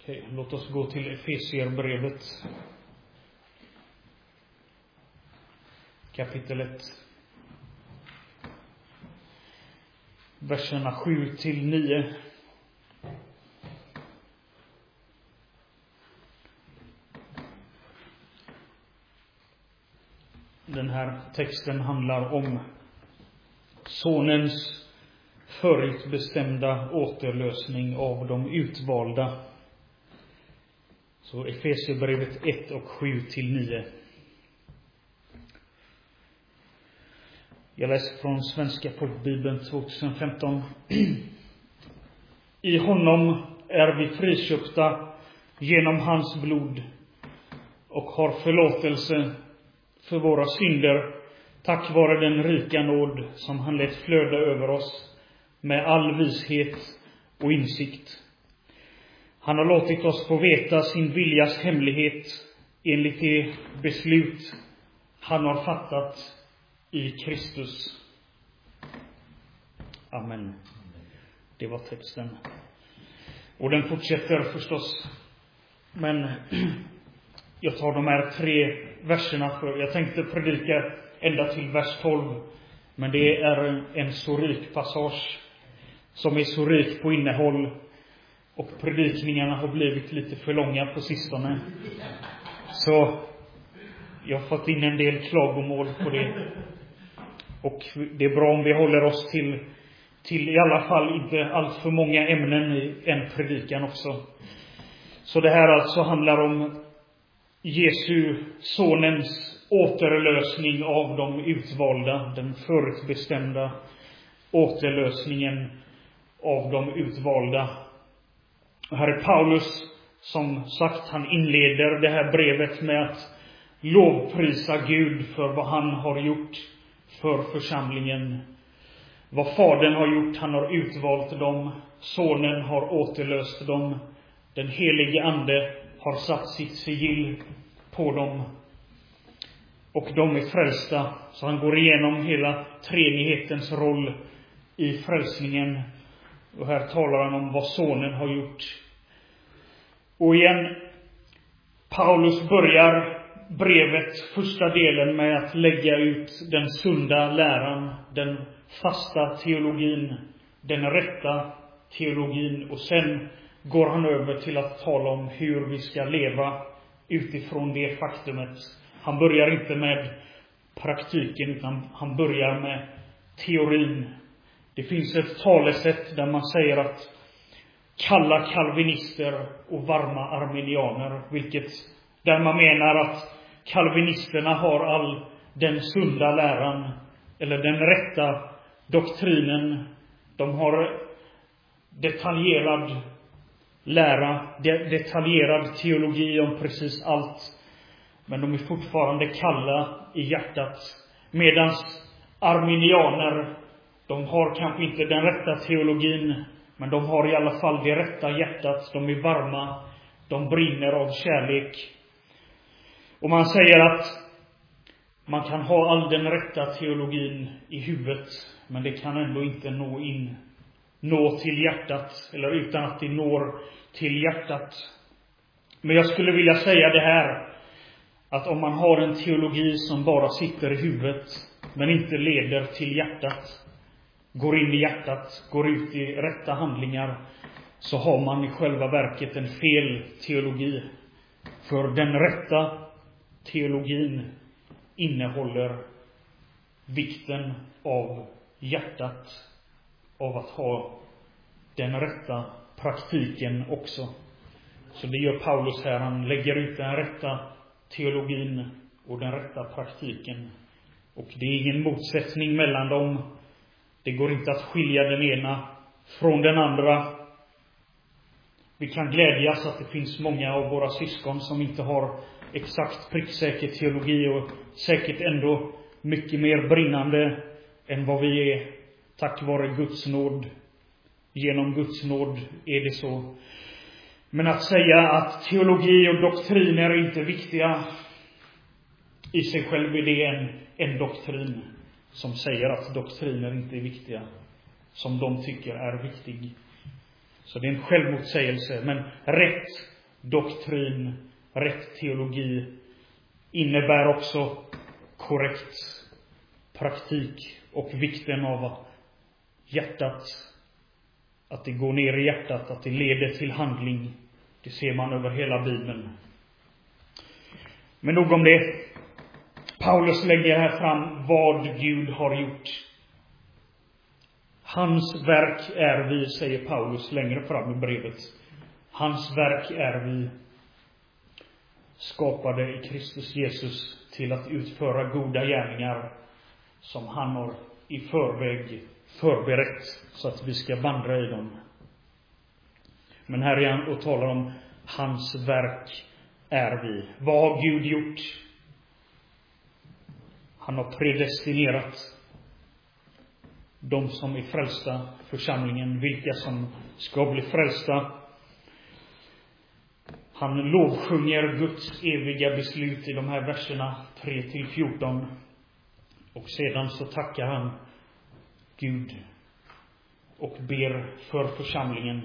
Okej, låt oss gå till Efesierbrevet. Kapitel 1. Verserna 7-9. Den här texten handlar om sonens förutbestämda återlösning av de utvalda. Så Efesierbrevet 1 och 7-9. Jag läser från Svenska folkbibeln 2015. I honom är vi friköpta genom hans blod och har förlåtelse för våra synder tack vare den rika nåd som han lät flöda över oss med all vishet och insikt. Han har låtit oss få veta sin viljas hemlighet enligt det beslut han har fattat i Kristus. Amen. Det var texten. Och den fortsätter förstås. Men jag tar de här 3 verserna för. Jag tänkte predika ända till vers 12. Men det är en så rik passage som är så rik på innehåll. Och predikningarna har blivit lite för långa på sistone. Så jag har fått in en del klagomål på det. Och det är bra om vi håller oss till i alla fall inte allt för många ämnen i en predikan också. Så det här alltså handlar om Jesu sonens återlösning av de utvalda. Den förutbestämda återlösningen av de utvalda. Och här är Paulus, som sagt, han inleder det här brevet med att lovprisa Gud för vad han har gjort för församlingen. Vad Fadern har gjort, han har utvalt dem. Sonen har återlöst dem. Den helige ande har satt sitt sigill på dem. Och de är frälsta. Så han går igenom hela treenighetens roll i frälsningen. Och här talar han om vad sonen har gjort. Och igen, Paulus börjar brevet, första delen, med att lägga ut den sunda läran, den fasta teologin, den rätta teologin. Och sen går han över till att tala om hur vi ska leva utifrån det faktumet. Han börjar inte med praktiken, utan han börjar med teorin. Det finns ett talesätt där man säger att kalla kalvinister och varma arminianer, där man menar att kalvinisterna har all den sunda läran eller den rätta doktrinen. De har detaljerad lära, detaljerad teologi om precis allt. Men de är fortfarande kalla i hjärtat. Medan arminianer, de har kanske inte den rätta teologin, men de har i alla fall det rätta hjärtat. De är varma, de brinner av kärlek. Och man säger att man kan ha all den rätta teologin i huvudet, men det kan ändå inte nå till hjärtat, eller utan att det når till hjärtat. Men jag skulle vilja säga det här, att om man har en teologi som bara sitter i huvudet men inte leder till hjärtat, går in i hjärtat, går ut i rätta handlingar, så har man i själva verket en fel teologi. För den rätta teologin innehåller vikten av hjärtat, av att ha den rätta praktiken också. Så det gör Paulus här. Han lägger ut den rätta teologin och den rätta praktiken. Och det är ingen motsättning mellan dem. Det går inte att skilja den ena från den andra. Vi kan glädjas att det finns många av våra syskon som inte har exakt pricksäker teologi och säkert ändå mycket mer brinnande än vad vi är, tack vare Guds nåd. Genom Guds nåd är det så. Men att säga att teologi och doktriner är inte viktiga, i sig själv är det en doktrin som säger att doktriner inte är viktiga, som de tycker är viktig. Så det är en självmotsägelse. Men rätt doktrin, rätt teologi innebär också korrekt praktik och vikten av hjärtat. Att det går ner i hjärtat, att det leder till handling. Det ser man över hela Bibeln. Men nog om det. Paulus lägger här fram vad Gud har gjort. Hans verk är vi, säger Paulus längre fram i brevet. Hans verk är vi, skapade i Kristus Jesus till att utföra goda gärningar som han har i förväg förberett så att vi ska vandra i dem. Men här är han och talar om hans verk är vi. Vad har Gud gjort? Han har predestinerat de som är frälsta, församlingen, vilka som ska bli frälsta. Han lovsjunger Guds eviga beslut i de här verserna 3-14. Och sedan så tackar han Gud och ber för församlingen.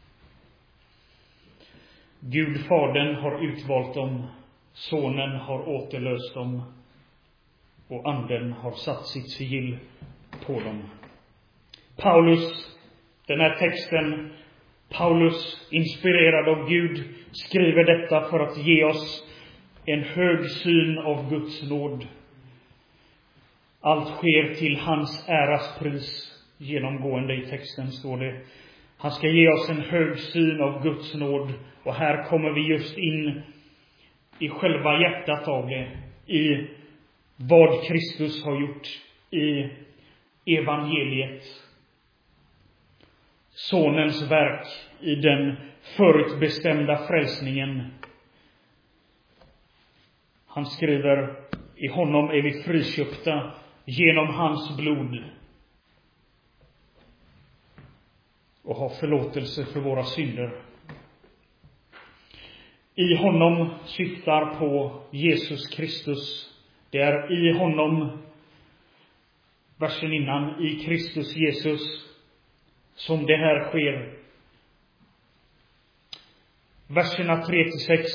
Gud, Fadern, har utvalt dem. Sonen har återlöst dem. Och Anden har satt sitt sigill på dem. Paulus, den här texten, Paulus, inspirerad av Gud, skriver detta för att ge oss en hög syn av Guds nåd. Allt sker till hans äras pris. Genomgående i texten står det. Han ska ge oss en hög syn av Guds nåd. Och här kommer vi just in i själva hjärtat av det. I vad Kristus har gjort i evangeliet. Sonens verk i den förutbestämda frälsningen. Han skriver, i honom är vi friköpta genom hans blod och har förlåtelse för våra synder. I honom syftar på Jesus Kristus. Det är i honom, versen innan, i Kristus Jesus, som det här sker. Verserna 3-6,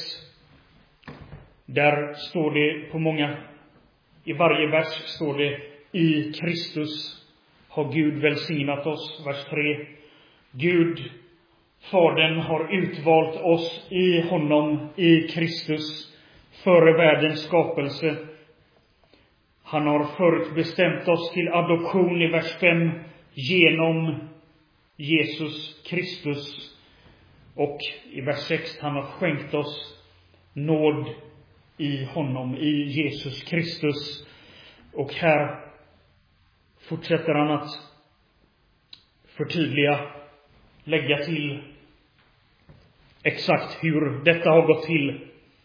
där står det på många, i varje vers står det i Kristus har Gud välsignat oss. Vers 3. Gud, Fadern, har utvalt oss i honom, i Kristus, före världens skapelse. Han har förutbestämt oss till adoption i vers 5 genom Jesus Kristus. Och i vers 6, han har skänkt oss nåd i honom, i Jesus Kristus. Och här fortsätter han att förtydliga, lägga till exakt hur detta har gått till.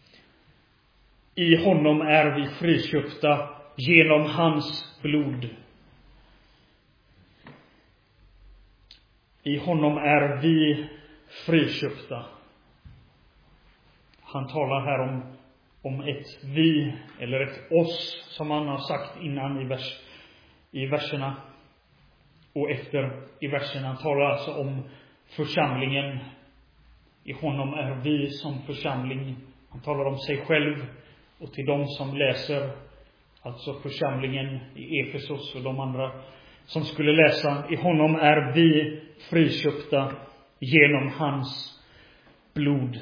I honom är vi friköpta genom hans blod. I honom är vi friköpta. Han talar här om ett vi, eller ett oss, som han har sagt innan i verserna och efter i verserna. Han talar alltså om församlingen. I honom är vi som församling. Han talar om sig själv och till de som läser, alltså församlingen i Efesos och de andra som skulle läsa. I honom är vi friköpta genom hans blod.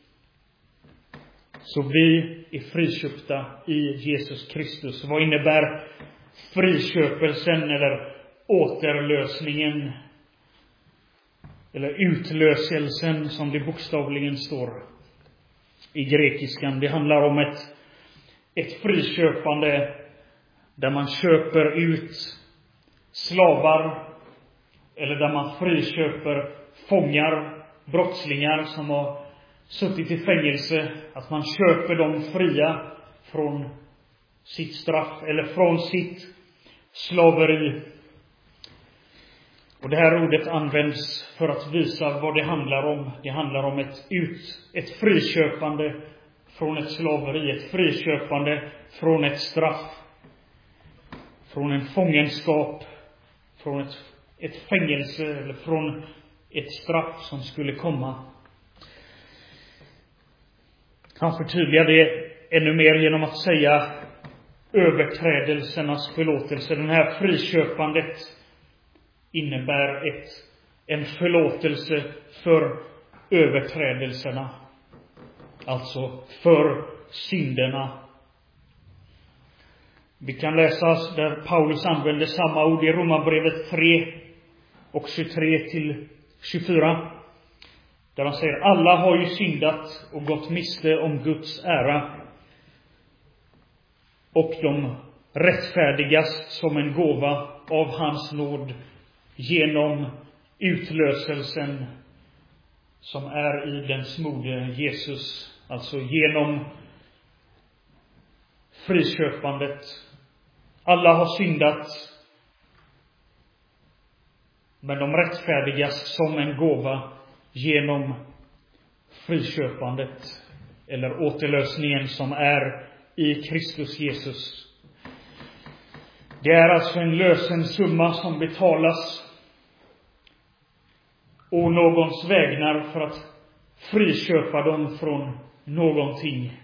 Så vi är friköpta i Jesus Kristus. Vad innebär friköpelsen eller återlösningen eller utlöselsen, som det bokstavligen står i grekiskan? Det handlar om ett friköpande där man köper ut slavar, eller där man friköper fångar, brottslingar som har suttit i fängelse, att man köper dem fria från sitt straff eller från sitt slaveri. Och det här ordet används för att visa vad det handlar om. Det handlar om ett friköpande från ett slaveri, ett friköpande från ett straff, från en fångenskap, från ett fängelse eller från ett straff som skulle komma. Han förtydligar det ännu mer genom att säga överträdelsernas förlåtelse. Den här friköpandet innebär en förlåtelse för överträdelserna. Alltså för synderna. Vi kan läsa där Paulus använder samma ord i Romarbrevet 3 och 23-24. Där han säger: alla har ju syndat och gått miste om Guds ära. Och de rättfärdigas som en gåva av hans nåd genom utlöselsen som är i den smorde Jesus. Alltså genom friköpandet. Alla har syndat, men de rättfärdigas som en gåva genom friköpandet eller återlösningen som är i Kristus Jesus. Det är alltså en lösensumma som betalas och någons vägnar för att friköpa dem från någonting.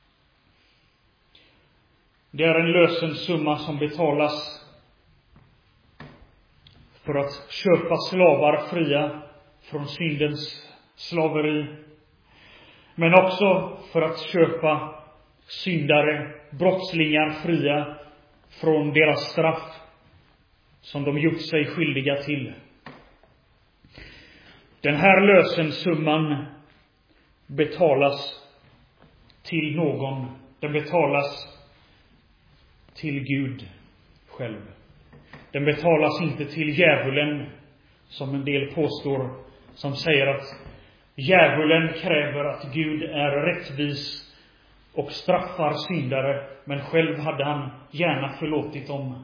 Det är en lösensumma som betalas för att köpa slavar fria från syndens slaveri. Men också för att köpa syndare, brottslingar fria från deras straff som de gjort sig skyldiga till. Den här lösensumman betalas till någon. Den betalas till Gud själv. Den betalas inte till djävulen, som en del påstår, som säger att djävulen kräver att Gud är rättvis och straffar syndare, men själv hade han gärna förlåtit dem.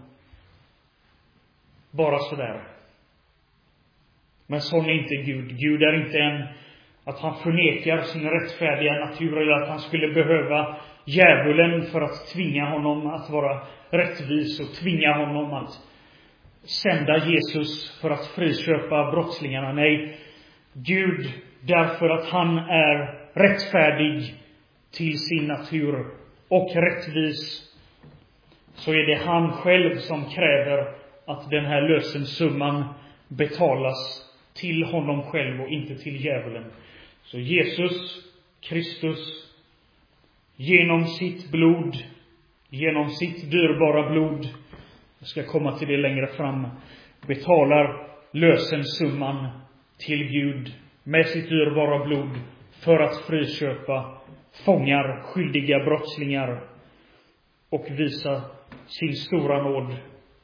Bara sådär. Men sån är inte Gud. Gud är inte att han förnekar sin rättfärdiga natur, eller att han skulle behöva djävulen för att tvinga honom att vara rättvis och tvinga honom att sända Jesus för att friköpa brottslingarna. Nej, Gud, därför att han är rättfärdig till sin natur och rättvis, så är det han själv som kräver att den här lösensumman betalas till honom själv och inte till djävulen. Så Jesus Kristus genom sitt blod, genom sitt dyrbara blod, jag ska komma till det längre fram, betalar lösensumman till Gud med sitt dyrbara blod för att friköpa fångar, skyldiga brottslingar och visa sin stora nåd.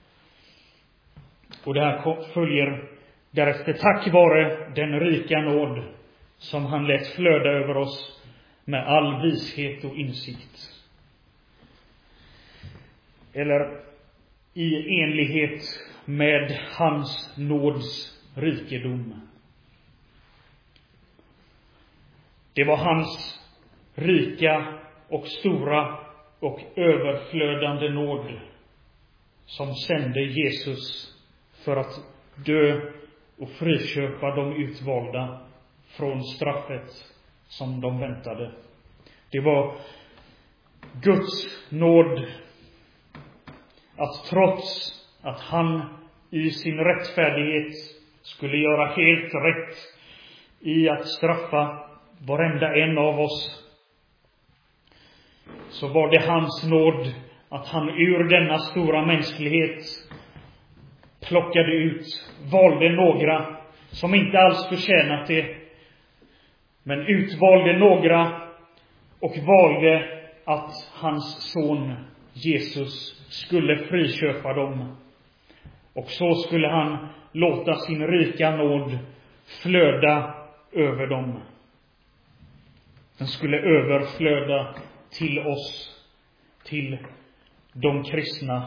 Och det här följer därefter tack vare den rika nåd som han lät flöda över oss med all vishet och insikt. Eller i enlighet med hans nåds rikedom. Det var hans rika och stora och överflödande nåd som sände Jesus för att dö och friköpa de utvalda från straffet som de väntade. Det var Guds nåd att trots att han i sin rättfärdighet skulle göra helt rätt i att straffa varenda en av oss, så var det hans nåd att han ur denna stora mänsklighet plockade ut, valde några som inte alls förtjänat det, men utvalde några och valde att hans son Jesus skulle friköpa dem. Och så skulle han låta sin rika nåd flöda över dem. Den skulle överflöda till oss, till de kristna,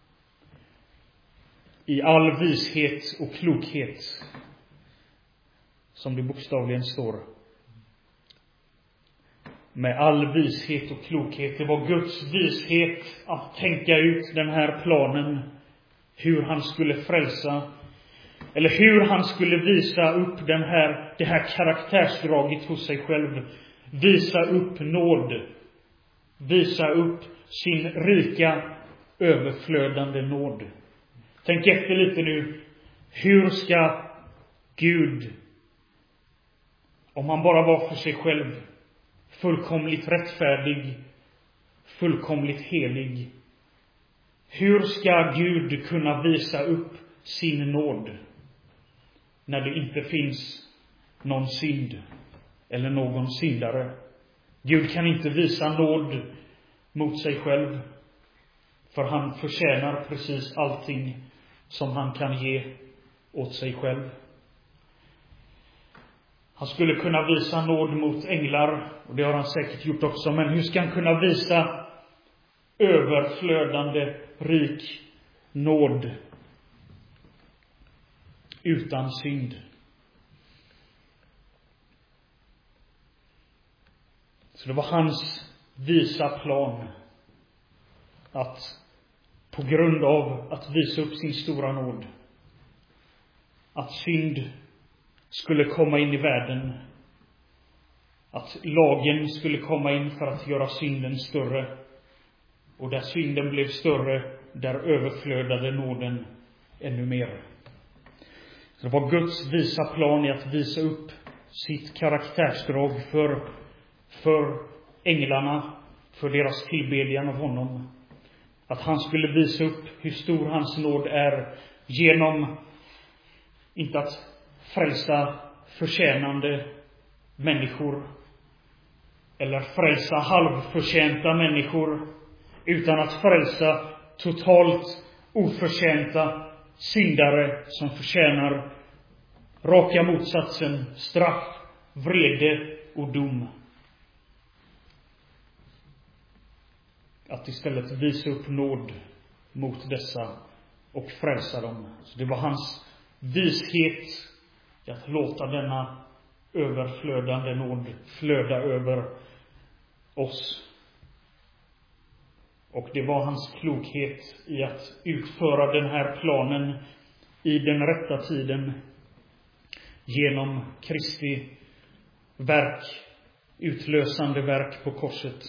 i all vishet och klokhet, som det bokstavligen står. Med all vishet och klokhet. Det var Guds vishet att tänka ut den här planen, hur han skulle frälsa, eller hur han skulle visa upp det här karaktärsdraget hos sig själv, visa upp nåd. Visa upp sin rika, överflödande nåd. Tänk efter lite nu. Hur ska Gud, om han bara var för sig själv, fullkomligt rättfärdig, fullkomligt helig, hur ska Gud kunna visa upp sin nåd när det inte finns någon synd eller någon syndare? Gud kan inte visa nåd mot sig själv, för han förtjänar precis allting som han kan ge åt sig själv. Han skulle kunna visa nåd mot änglar, och det har han säkert gjort också, men hur ska han kunna visa överflödande rik nåd utan synd? Så det var hans visa plan att på grund av att visa upp sin stora nåd, att synd skulle komma in i världen, att lagen skulle komma in för att göra synden större, och där synden blev större, där överflödade nåden ännu mer. Så det var Guds visa plan i att visa upp sitt karaktärsdrag för änglarna, för deras tillbedjan av honom. Att han skulle visa upp hur stor hans nåd är genom, inte att frälsa förtjänande människor eller frälsa halvförtjänta människor, utan att frälsa totalt oförtjänta syndare som förtjänar raka motsatsen, straff, vrede och dom. Att istället visa upp nåd mot dessa och frälsa dem. Så det var hans vishet att låta denna överflödande nåd flöda över oss. Och det var hans klokhet i att utföra den här planen i den rätta tiden genom Kristi verk, utlösande verk på korset.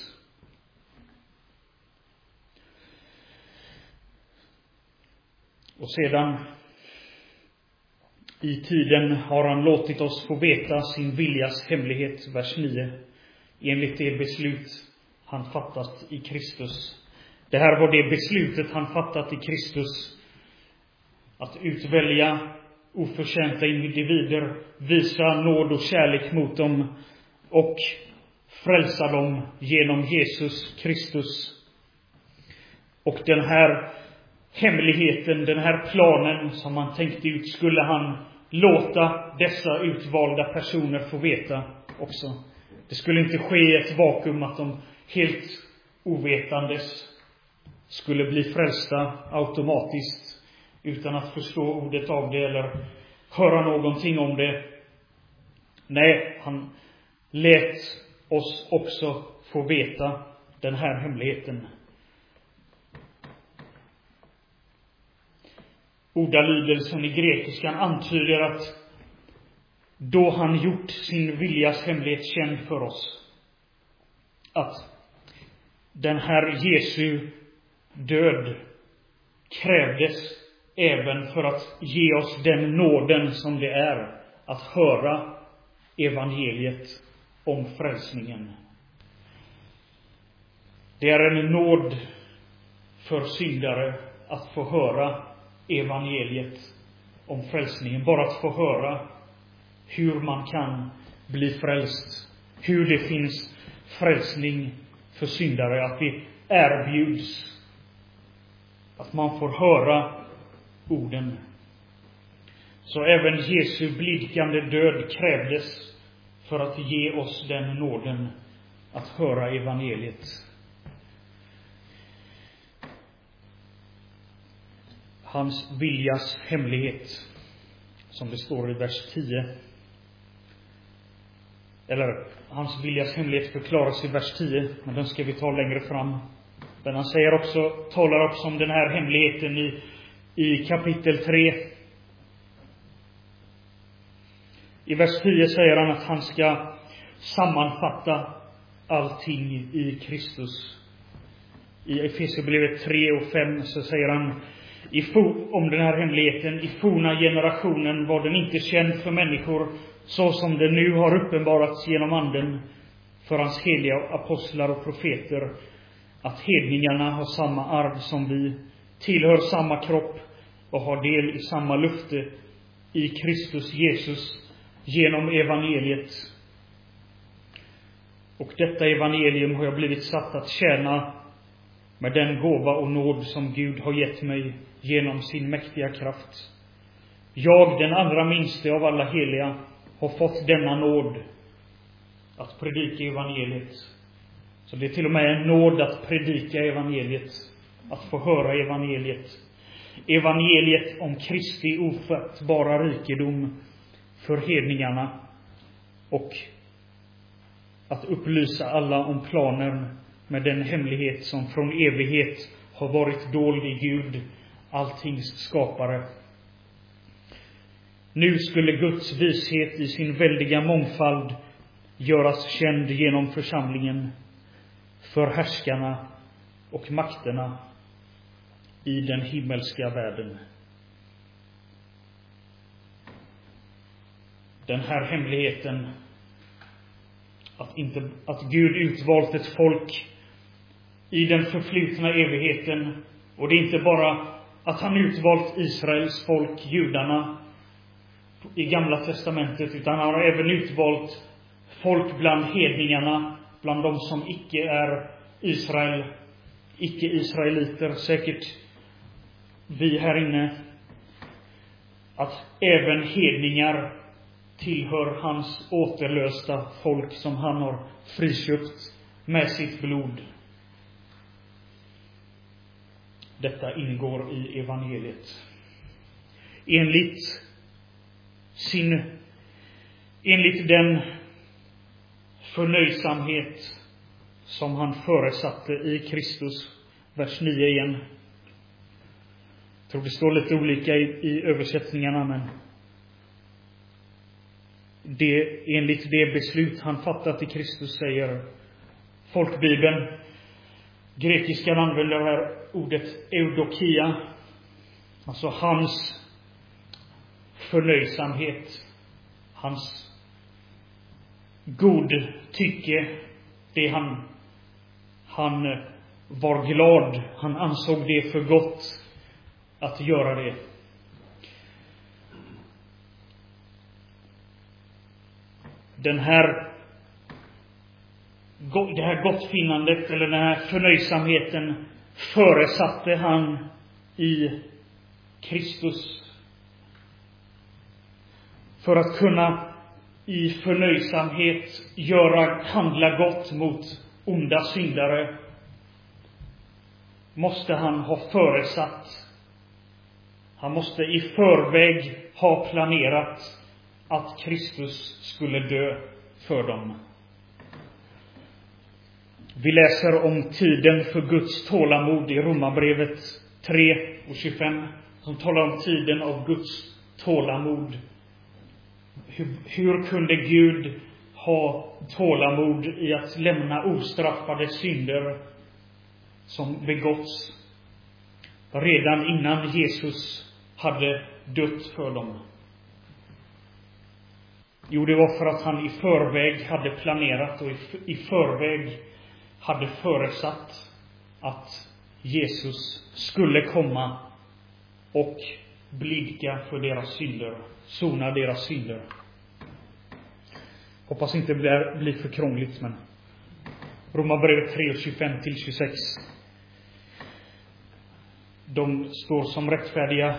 Och sedan i tiden har han låtit oss få veta sin viljas hemlighet, vers 9, enligt det beslut han fattat i Kristus. Det här var det beslutet han fattat i Kristus, att utvälja oförtjänta individer, visa nåd och kärlek mot dem och frälsa dem genom Jesus Kristus. Och den här hemligheten, den här planen som han tänkte ut, skulle han låta dessa utvalda personer få veta också. Det skulle inte ske i ett vakuum, att de helt ovetandes skulle bli frälsta automatiskt utan att förstå ordet av det eller höra någonting om det. Nej, han lät oss också få veta den här hemligheten. Ordalydelsen i grekiskan antyder att då han gjort sin viljas hemlighet känd för oss, att den här Jesu död krävdes även för att ge oss den nåden som det är att höra evangeliet om frälsningen. Det är en nåd för syndare att få höra evangeliet om frälsningen. Bara att få höra hur man kan bli frälst, hur det finns frälsning för syndare, att det erbjuds, att man får höra orden. Så även Jesu blidkande död krävdes för att ge oss den nåden att höra evangeliet. Hans viljas hemlighet, som det står i vers 10. Eller hans viljas hemlighet förklaras i vers 10, men den ska vi ta längre fram. Men han talar också om den här hemligheten i kapitel 3. I vers 10 säger han att han ska sammanfatta allting i Kristus. I Efesierbrevet 3 och 5 så säger han om den här hemligheten: i forna generationen var den inte känd för människor, så som det nu har uppenbarats genom anden för hans heliga apostlar och profeter, att hedningarna har samma arv som vi, tillhör samma kropp och har del i samma löfte i Kristus Jesus genom evangeliet. Och detta evangelium har jag blivit satt att tjäna med den gåva och nåd som Gud har gett mig genom sin mäktiga kraft. Jag, den allra minste av alla heliga, har fått denna nåd att predika evangeliet. Så det är till och med en nåd att predika evangeliet, att få höra evangeliet. Evangeliet om Kristi ofattbara rikedom för hedningarna, och att upplysa alla om planen med den hemlighet som från evighet har varit dold i Gud, alltings skapare. Nu skulle Guds vishet i sin väldiga mångfald göras känd genom församlingen för härskarna och makterna i den himmelska världen. Den här hemligheten att Gud utvalt ett folk i den förflutna evigheten, och det är inte bara att han utvalt Israels folk, judarna, i Gamla testamentet, utan han har även utvalt folk bland hedningarna, bland de som icke är Israel, icke-israeliter, säkert vi här inne, att även hedningar tillhör hans återlösta folk som han har friköpt med sitt blod. Detta ingår i evangeliet. Enligt den förnöjsamhet som han föresatte i Kristus, vers 9 igen. Jag tror det står lite olika i översättningarna, men enligt det beslut han fattat i Kristus, säger folkbibeln. Grekiskan använder det här ordet eudokia, alltså hans förnöjsamhet, hans god tycke, det han var glad, han ansåg det för gott att göra det. Det här gottfinnandet, eller den här förnöjsamheten, föresatte han i Kristus för att kunna i förnöjsamhet handla gott mot onda syndare. Måste han ha föresatt, han måste i förväg ha planerat att Kristus skulle dö för dem. Vi läser om tiden för Guds tålamod i Romarbrevet 3 och 25, som talar om tiden av Guds tålamod. Hur kunde Gud ha tålamod i att lämna ostraffade synder som begåtts redan innan Jesus hade dött för dem? Jo, det var för att han i förväg hade planerat och i förväg hade föresatt att Jesus skulle komma och blidka för deras synder, sona deras synder. Hoppas inte det blir för krångligt, men Romarbrevet 3 och 25-26. De står som rättfärdiga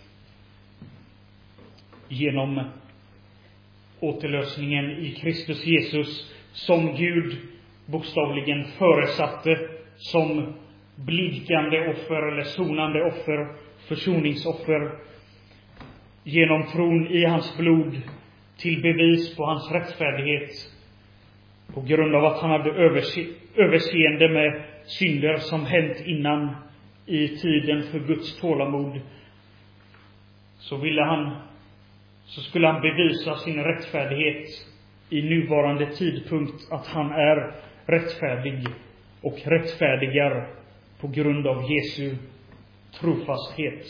genom återlösningen i Kristus Jesus, som Gud bokstavligen föresatte som blidkande offer eller sonande offer, försoningsoffer, genom tron i hans blod, till bevis på hans rättfärdighet, på grund av att han hade överseende med synder som hänt innan i tiden för Guds tålamod. Så skulle han bevisa sin rättfärdighet i nuvarande tidpunkt att han är rättfärdig och rättfärdigar på grund av Jesu trofasthet.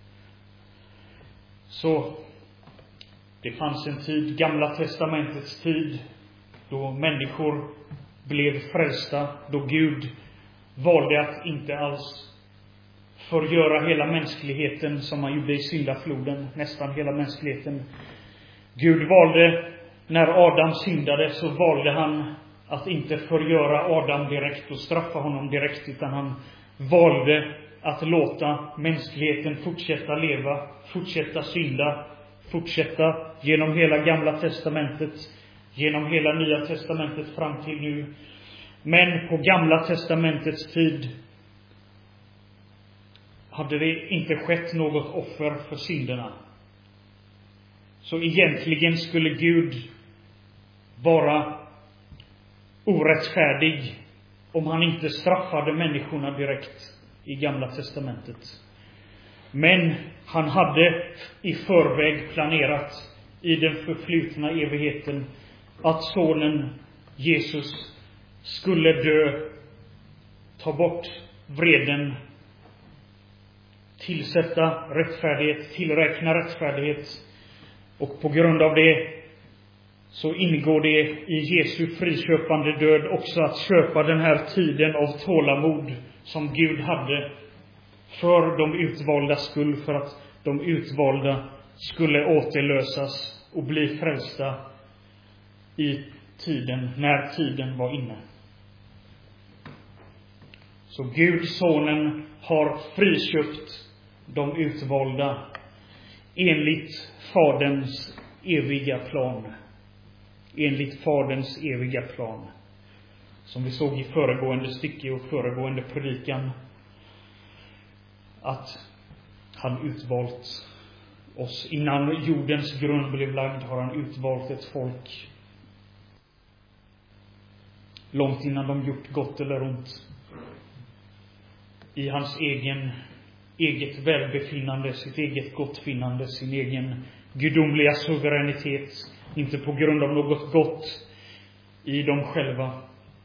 Så det fanns en tid, Gamla testamentets tid, då människor blev frälsta, då Gud valde att inte alls förgöra hela mänskligheten som han gjorde i syndafloden, nästan hela mänskligheten. Gud valde, när Adam syndade, så valde han att inte förgöra Adam direkt och straffa honom direkt, utan han valde att låta mänskligheten fortsätta leva, fortsätta synda, fortsätta genom hela Gamla testamentet, genom hela Nya testamentet fram till nu. Men på Gamla testamentets tid hade det inte skett något offer för synderna. Så egentligen skulle Gud vara orättfärdig om han inte straffade människorna direkt i Gamla testamentet. Men han hade i förväg planerat i den förflutna evigheten att sonen Jesus skulle dö, ta bort vreden, tillsätta rättfärdighet, tillräkna rättfärdighet. Och på grund av det så ingår det i Jesu friköpande död också att köpa den här tiden av tålamod som Gud hade för de utvalda skull, för att de utvalda skulle återlösas och bli frälsta i tiden, när tiden var inne. Så Gud, sonen, har friköpt de utvalda enligt Faderns eviga plan. Enligt Faderns eviga plan. Som vi såg i föregående stycke och föregående predikan, att han utvalt oss. Innan jordens grund blev lagd har han utvalt ett folk. Långt innan de gjort gott eller ont. I hans eget välbefinnande, sitt eget gottfinnande, sin egen gudomliga suveränitet. Inte på grund av något gott i dem själva.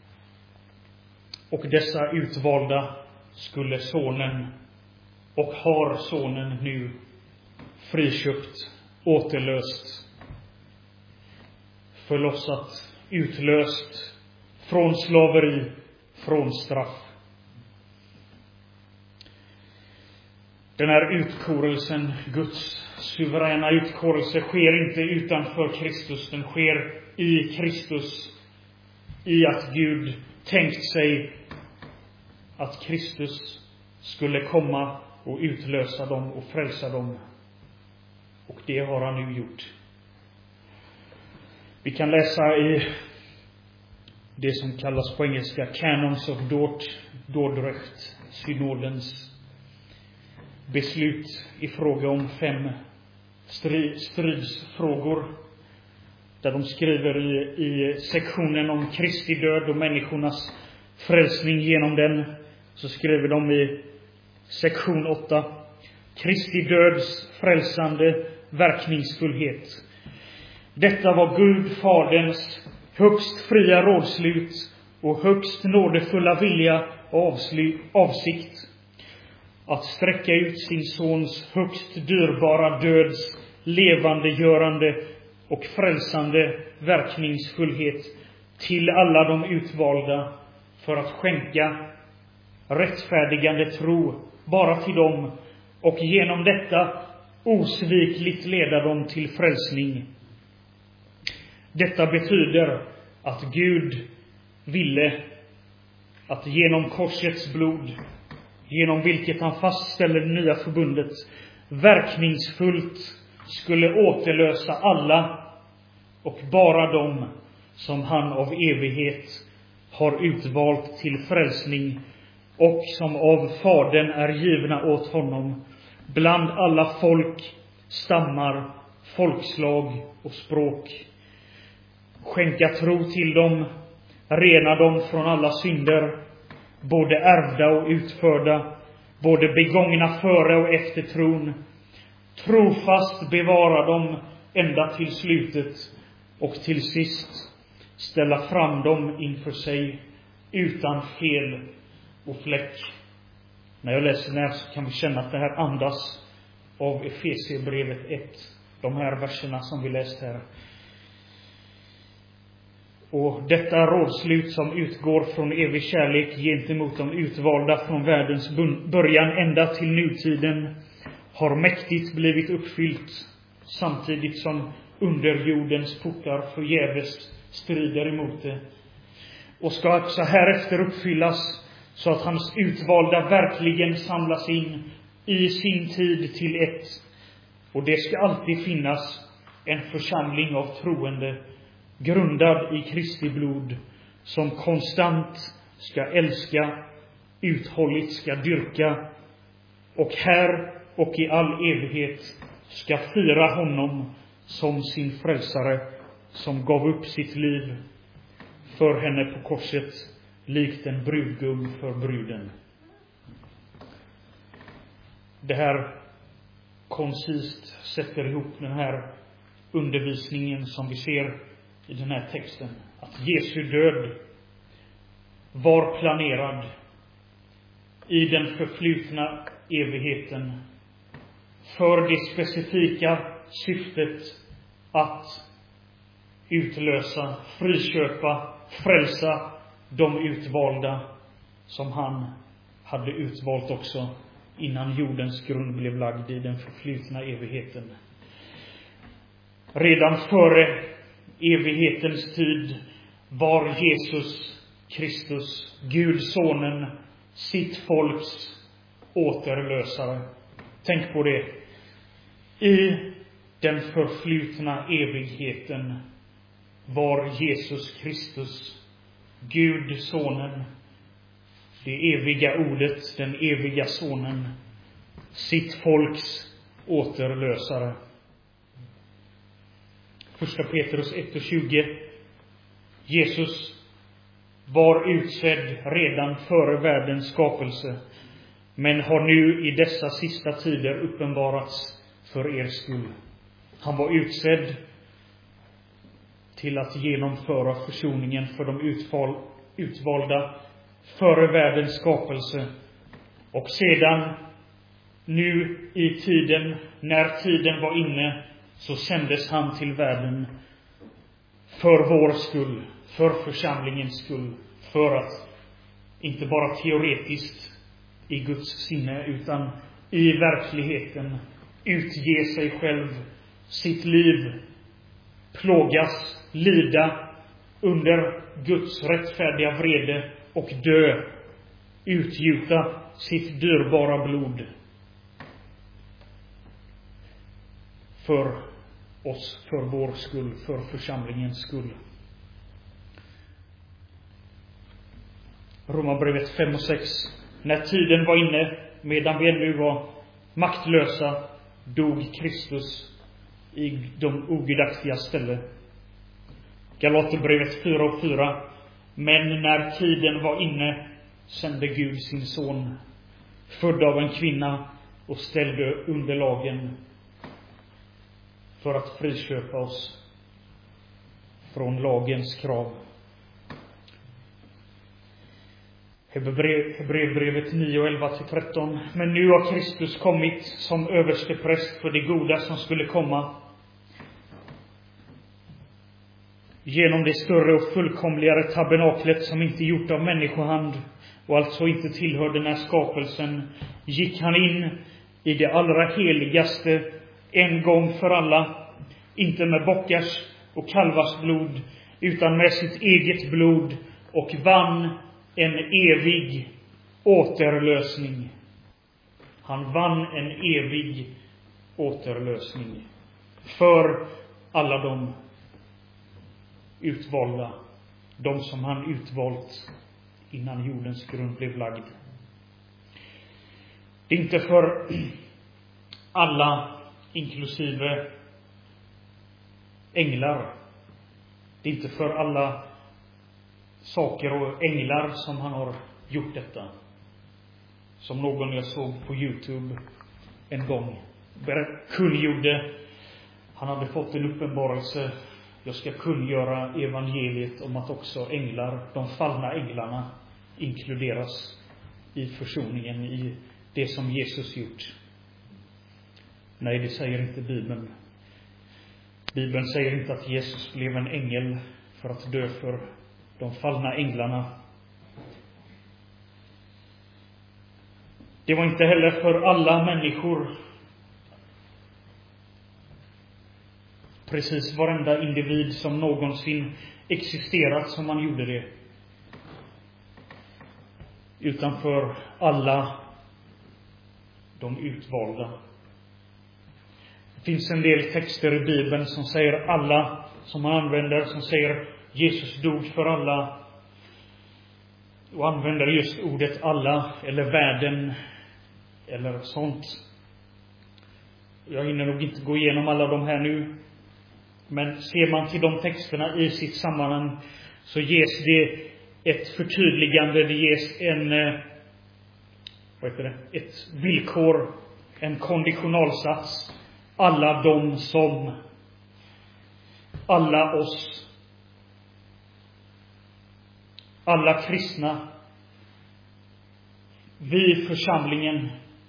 Och dessa utvalda skulle sonen, och har sonen nu, friköpt, återlöst, förlossat, utlöst från slaveri, från straff. Den här utkårelsen, Guds suveräna utkårelse, sker inte utanför Kristus. Den sker i Kristus. I att Gud tänkt sig att Kristus skulle komma och utlösa dem och frälsa dem. Och det har han nu gjort. Vi kan läsa i det som kallas på engelska Canons of Dordrecht, synodens beslut i fråga om 5 stridsfrågor. Där de skriver i sektionen om Kristi död och människornas frälsning genom den, så skriver de i sektion 8: Kristi döds frälsande verkningsfullhet. Detta var Gud Faderns högst fria rådslut och högst nådefulla vilja och avsikt att sträcka ut sin sons högst dyrbara döds levandegörande och frälsande verkningsfullhet till alla de utvalda, för att skänka rättfärdigande tro bara till dem, och genom detta osvikligt leda dem till frälsning. Detta betyder att Gud ville att genom korsets blod, genom vilket han fastställer det nya förbundet, verkningsfullt skulle återlösa alla, och bara dem som han av evighet har utvalt till frälsning och som av Fadern är givna åt honom, bland alla folk, stammar, folkslag och språk. Skänka tro till dem, rena dem från alla synder, både ärvda och utförda, både begångna före och efter tron, trofast bevara dem ända till slutet, och till sist ställa fram dem inför sig utan fel och fläck. När jag läser det här så kan vi känna att det här andas av Efesierbrevet 1. De här verserna som vi läst här. Och detta rådslut som utgår från evig kärlek gentemot de utvalda från världens början ända till nutiden har mäktigt blivit uppfyllt, samtidigt som underjordens portar förgäves strider emot det, och ska också härefter uppfyllas, så att hans utvalda verkligen samlas in i sin tid till ett. Och det ska alltid finnas en församling av troende, grundad i Kristi blod, som konstant ska älska, uthålligt ska dyrka, och här och i all evighet ska fira honom som sin frälsare, som gav upp sitt liv för henne på korset, likt en brudgum för bruden. Det här koncist sätter ihop den här undervisningen som vi ser i den här texten. Att Jesu död var planerad i den förflutna evigheten för det specifika syftet att utlösa, friköpa, frälsa de utvalda som han hade utvalt också innan jordens grund blev lagd i den förflutna evigheten. Redan före evighetens tid var Jesus Kristus, Gud sonen, sitt folks återlösare. Tänk på det. I den förflutna evigheten var Jesus Kristus, Gud sonen, det eviga ordet, den eviga sonen, sitt folks återlösare. Första Petrus 1:20. Jesus var utsedd redan före världens skapelse, men har nu i dessa sista tider uppenbarats för er skull. Han var utsedd till att genomföra försoningen för de utvalda före världens skapelse. Och sedan, nu i tiden, när tiden var inne, så sändes han till världen för vår skull, för församlingens skull, för att inte bara teoretiskt i Guds sinne, utan i verkligheten utge sig själv, sitt liv, plågas, lida under Guds rättfärdiga vrede och dö, utgjuta sitt dyrbara blod för oss, för vår skull, för församlingens skull. Romarbrevet 5 och 6. När tiden var inne, medan vi ännu var maktlösa, dog Kristus i de ogudaktiga ställe. Galaterbrevet 4 och 4. Men när tiden var inne sände Gud sin son, född av en kvinna och ställde under lagen, för att friköpa oss från lagens krav. Hebreerbrevet 9 och 11-13. Men nu har Kristus kommit som överstepräst för det goda som skulle komma. Genom det större och fullkomligare tabernaklet, som inte gjort av människohand och alltså inte tillhör den här skapelsen, gick han in i det allra heligaste en gång för alla, inte med bockars och kalvars blod, utan med sitt eget blod, och vann en evig återlösning. Han vann en evig återlösning för alla de utvalda, de som han utvalt innan jordens grund blev lagd. Det är inte för alla, inklusive änglar. Det är inte för alla saker och änglar som han har gjort detta. Som någon jag såg på YouTube en gång kungjorde. Han hade fått en uppenbarelse jag ska kungöra evangeliet om att också änglar, de fallna änglarna, inkluderas i försoningen, i det som Jesus gjort. Nej, det säger inte Bibeln. Bibeln säger inte att Jesus blev en ängel för att dö för de fallna änglarna. Det var inte heller för alla människor, precis varenda individ som någonsin existerat, som man gjorde det. Utan för alla de utvalda. Det finns en del texter i Bibeln som säger alla, som man använder, som säger Jesus dog för alla. Och använder just ordet alla, eller världen, eller sånt. Jag hinner nog inte gå igenom alla de här nu. Men ser man till de texterna i sitt sammanhang, så ges det ett förtydligande, det ges ett villkor, en konditionalsats. Alla de som, alla oss, alla kristna, vi församlingen,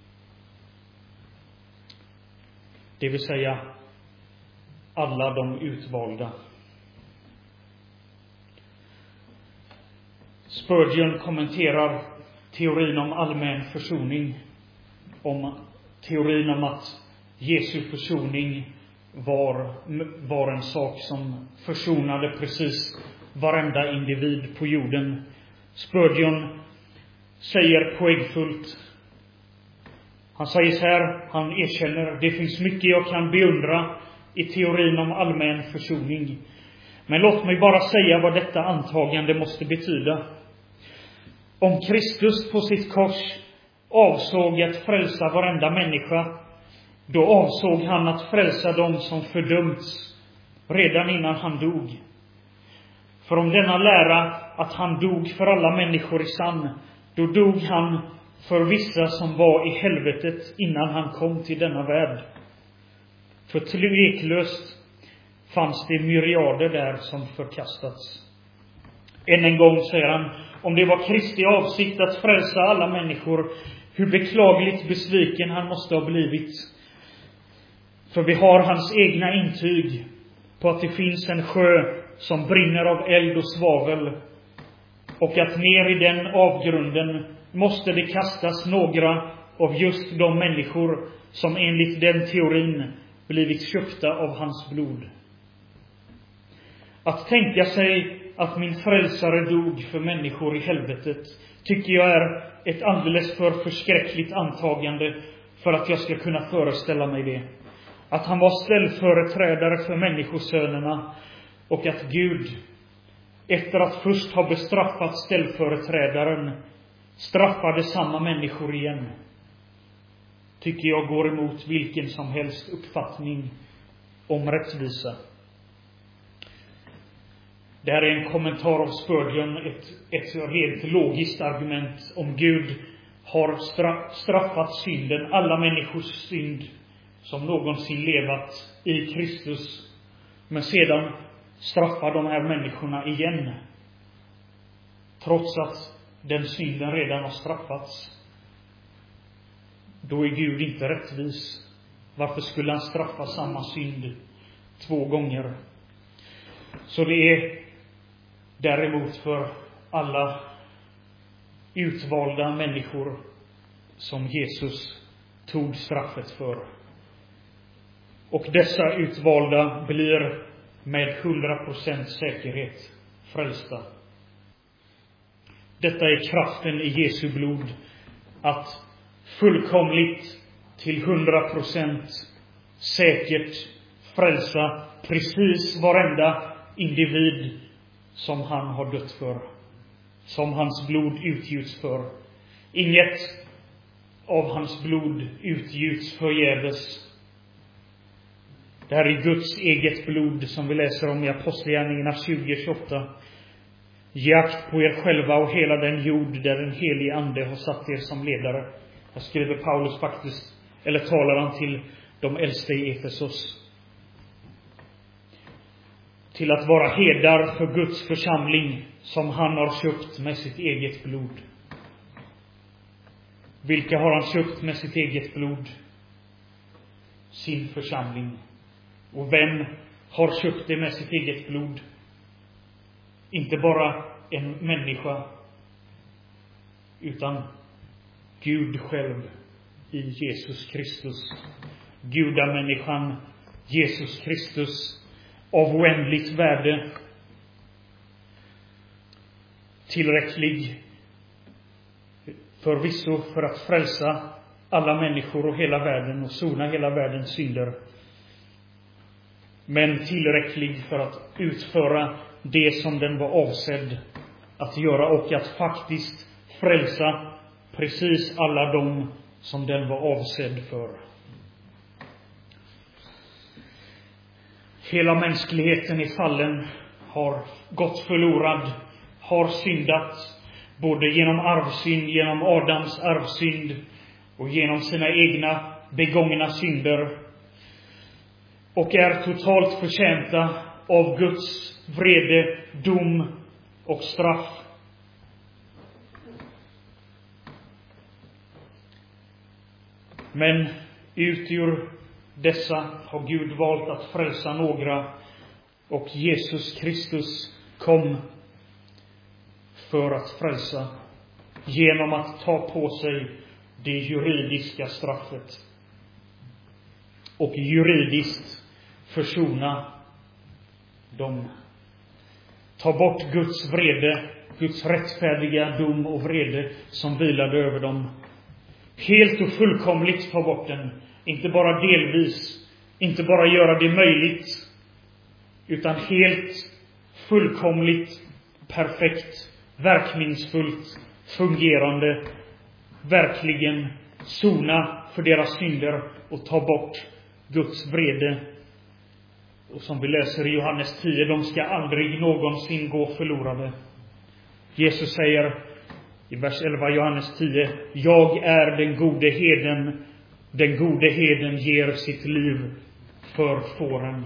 det vill säga alla de utvalda. Spurgeon kommenterar teorin om allmän försoning, om teorin om att Jesu försoning var en sak som försonade precis varenda individ på jorden. Spurgeon säger poängfullt, han säger så här, han erkänner, det finns mycket jag kan beundra i teorin om allmän försoning. Men låt mig bara säga vad detta antagande måste betyda. Om Kristus på sitt kors avsåg att frälsa varenda människa, då avsåg han att frälsa dem som fördömts redan innan han dog. För om denna lära att han dog för alla människor är sann, då dog han för vissa som var i helvetet innan han kom till denna värld. För tveklöst fanns det myriader där som förkastats. Än en gång säger han, om det var Kristi avsikt att frälsa alla människor, hur beklagligt besviken han måste ha blivit. För vi har hans egna intyg på att det finns en sjö som brinner av eld och svavel, och att ner i den avgrunden måste det kastas några av just de människor som enligt den teorin blivit köpta av hans blod. Att tänka sig att min frälsare dog för människor i helvetet tycker jag är ett alldeles för förskräckligt antagande för att jag ska kunna föreställa mig det. Att han var ställföreträdare för människosönerna, och att Gud, efter att först ha bestraffat ställföreträdaren, straffade samma människor igen, tycker jag går emot vilken som helst uppfattning om rättvisa. Det här är en kommentar av Spurgeon, ett rent logiskt argument. Om Gud har straffat synden, alla människors synd som någonsin levat i Kristus, men sedan straffar de här människorna igen, trots att den synden redan har straffats, då är Gud inte rättvis. Varför skulle han straffa samma synd 2 gånger? Så det är däremot för alla utvalda människor som Jesus tog straffet för. Och dessa utvalda blir med 100% säkerhet frälsta. Detta är kraften i Jesu blod, att fullkomligt till 100% säkert frälsa precis varenda individ som han har dött för, som hans blod utgjuts för. Inget av hans blod utgjuts förgäves. Det här är Guds eget blod som vi läser om i Apostlagärningarna 20:28. Ge akt på er själva och hela den jord där den helige ande har satt er som ledare. Jag skriver Paulus faktiskt, eller talar han till de äldste i Efesos. till att vara herdar för Guds församling som han har köpt med sitt eget blod. Vilka har han köpt med sitt eget blod? Sin församling. Och vem har köpt det med sitt eget blod? Inte bara en människa, utan Gud själv i Jesus Kristus. Gudamänniskan Jesus Kristus, av oändligt värde, tillräcklig förvisso för att frälsa alla människor och hela världen och sona hela världens synder, men tillräcklig för att utföra det som den var avsedd att göra, och att faktiskt frälsa precis alla dem som den var avsedd för. Hela mänskligheten i fallen har gått förlorad, har syndat, både genom arvsynd, genom Adams arvsynd och genom sina egna begångna synder, och är totalt förtjänta av Guds vrede, dom och straff. Men ut ur dessa har Gud valt att frälsa några, och Jesus Kristus kom för att frälsa genom att ta på sig det juridiska straffet och juridiskt försona dem. Ta bort Guds vrede, Guds rättfärdiga dom och vrede som vilade över dem. Helt och fullkomligt ta bort den. Inte bara delvis, inte bara göra det möjligt, utan helt, fullkomligt, perfekt, verkningsfullt, fungerande, verkligen sona för deras synder och ta bort Guds vrede. Och som vi läser i Johannes 10, de ska aldrig någonsin gå förlorade. Jesus säger i vers 11 Johannes 10, jag är den gode herden. Den gode herden ger sitt liv för fåren.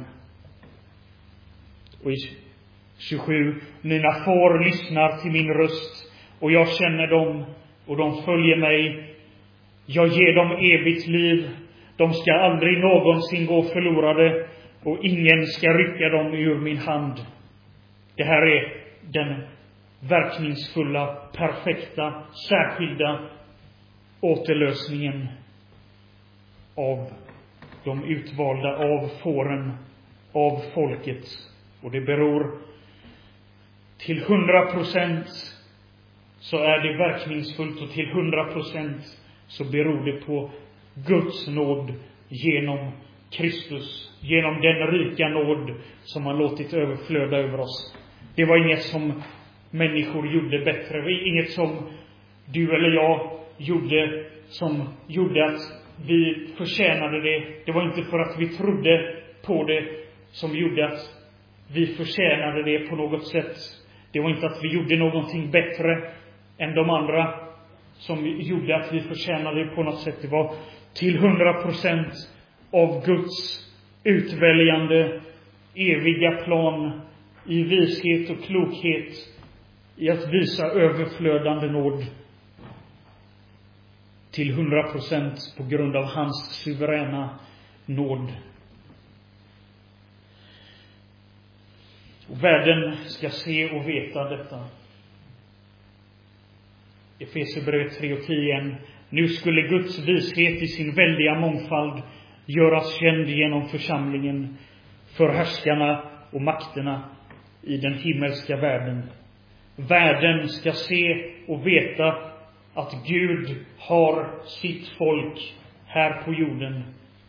Och i 27, mina får lyssnar till min röst, och jag känner dem, och de följer mig. Jag ger dem evigt liv. De ska aldrig någonsin gå förlorade, och ingen ska rycka dem ur min hand. Det här är den verkningsfulla, perfekta, särskilda återlösningen av de utvalda, av fåren, av folket. Och det beror till 100% så är det verkningsfullt, och till 100% så beror det på Guds nåd genom Kristus, genom den rika nåd som har låtit överflöda över oss. Det var inget som människor gjorde bättre. Det var inget som du eller jag gjorde som gjorde att vi förtjänade det. Det var inte för att vi trodde på det som gjorde att vi förtjänade det på något sätt. Det var inte att vi gjorde någonting bättre än de andra som gjorde att vi förtjänade det på något sätt. Det var till 100% av Guds utväljande, eviga plan i vishet och klokhet i att visa överflödande nåd. Till 100% på grund av hans suveräna nåd. Och världen ska se och veta detta. Efesierbrevet 3:10. Nu skulle Guds vishet i sin väldiga mångfald göras känd genom församlingen för härskarna och makterna i den himmelska världen. Världen ska se och veta att Gud har sitt folk här på jorden.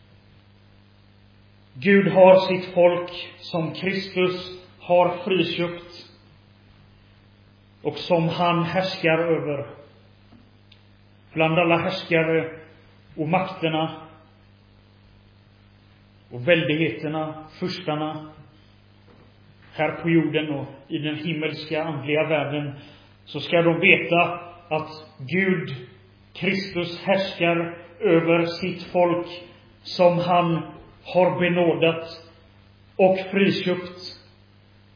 Gud har sitt folk som Kristus har friköpt och som han härskar över. Bland alla härskare och makterna och väldigheterna, furstarna här på jorden och i den himmelska andliga världen, så ska de veta att Gud, Kristus, härskar över sitt folk som han har benådat och friköpt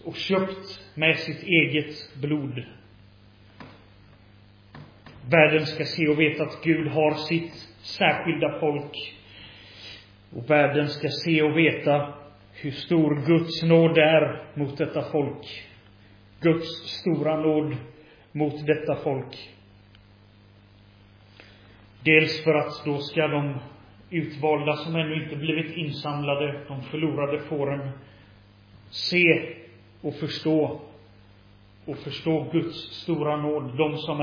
och köpt med sitt eget blod. Världen ska se och veta att Gud har sitt särskilda folk. Och världen ska se och veta hur stor Guds nåd är mot detta folk. Guds stora nåd mot detta folk. Dels för att då ska de utvalda som ännu inte blivit insamlade, de förlorade fåren, se och förstå Guds stora nåd.